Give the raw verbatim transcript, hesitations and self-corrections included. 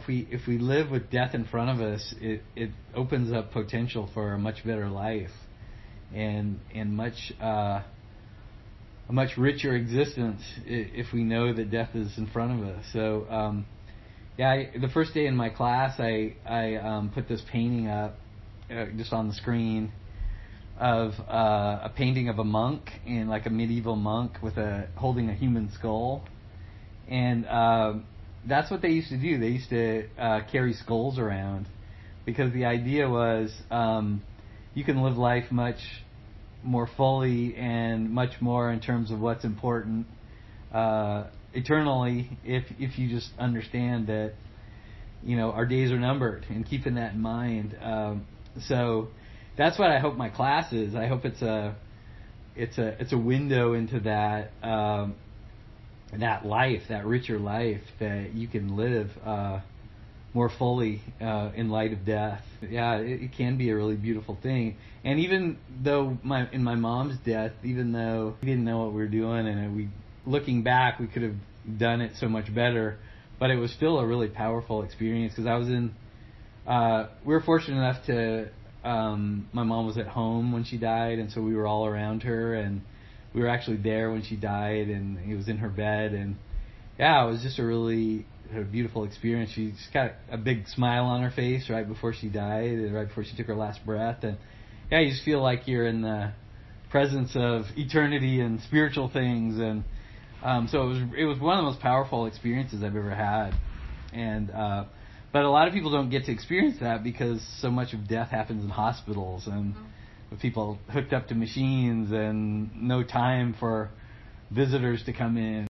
if we if we live with death in front of us, it, it opens up potential for a much better life, and and much uh, a much richer existence if we know that death is in front of us. So um, yeah, I, the first day in my class, I I um, put this painting up uh, just on the screen of uh, a painting of a monk, in like a medieval monk with a holding a human skull, and uh, that's what they used to do. They used to uh, carry skulls around because the idea was um, you can live life much more fully and much more in terms of what's important uh, eternally if if you just understand that, you know, our days are numbered, and keeping that in mind. Um, so that's what I hope my class is. I hope it's a it's a it's a window into that um, that life, that richer life that you can live uh, more fully uh, in light of death. Yeah, it, it can be a really beautiful thing. And even though my in my mom's death, even though we didn't know what we were doing, and we looking back, we could have done it so much better, but it was still a really powerful experience because I was in. Uh, we were fortunate enough to. Um, my mom was at home when she died, and so we were all around her, and we were actually there when she died, and it was in her bed, and yeah, it was just a really a beautiful experience. She just got a big smile on her face right before she died, and right before she took her last breath, and yeah, you just feel like you're in the presence of eternity and spiritual things, and um, so it was it was one of the most powerful experiences I've ever had, and. Uh, But a lot of people don't get to experience that because so much of death happens in hospitals and with people hooked up to machines and no time for visitors to come in.